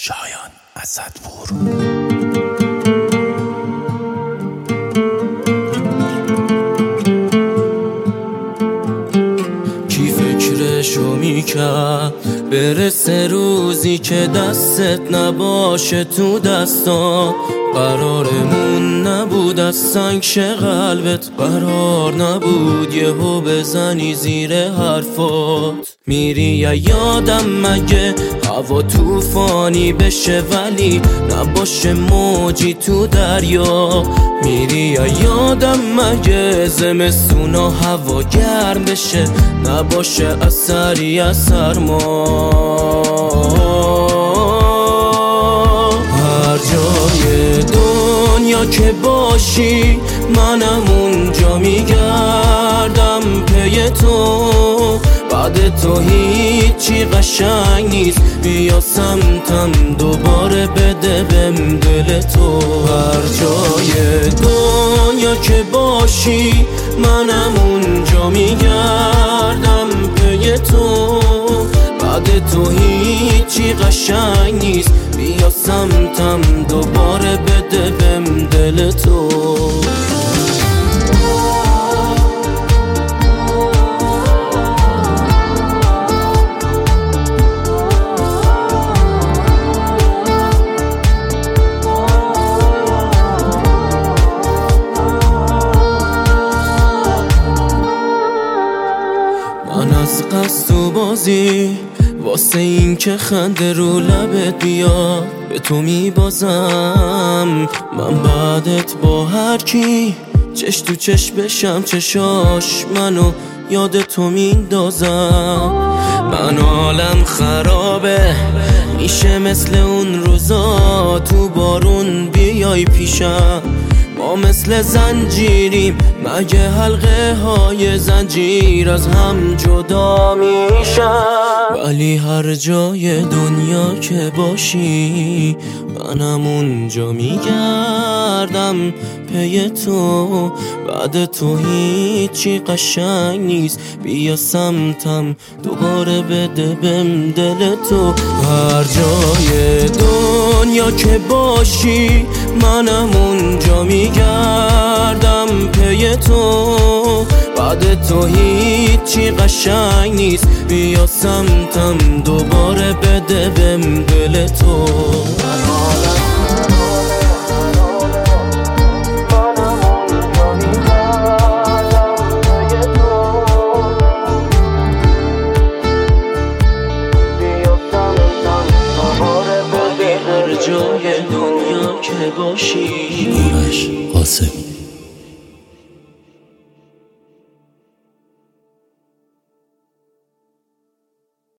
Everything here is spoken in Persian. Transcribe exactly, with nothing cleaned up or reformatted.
شایان اسدپور. کی فکرشو میکرد برسه روزی که دستت نباشه تو دستا، قرارمون نبود از سنگ شه قلبت، قرار نبود یهو بزنی زیر حرفات. میری یا یادم مگه هوا توفانی بشه ولی نباشه موجی تو دریا؟ میری یا یادم مگه زمستونا هوا گرم بشه نباشه اثری از سرما؟ هر جای دنیا که باشی منم اونجا میگردم پی تو، بعد تو هیچی قشنگ نیست، بیا سمتم دوباره بده بهم دل تو. هر جای دنیا که باشی منم اونجا میگردم پی تو، بعد تو هیچی قشنگ نیست، بیا سمتم دوباره بده بهم دل تو. من از قصد و بازی واسه این که خنده رو لبت بیاد به تو میبازم، من بعدت با هر کی چش تو چش بشم چشاش منو یاد تو میندازم. من حالم خرابه میشه مثل اون روزا تو بارون بیای پیشم، ما مثل زنجیریم مگه حلقه های زنجیر از هم جدا میشن؟ ولی هر جای دنیا که باشی منم اونجا میگردم پی تو، بعد تو هیچی قشنگ نیست، بیا سمتم دوباره بده بهم دل تو. هر جای دنیا که باشی منم اونجا میگردم پی تو، بعد تو هیچی قشنگ نیست، بیا سمتم دوباره بده بهم دل تو. جای دنیا که باشی. آرش قاسمی.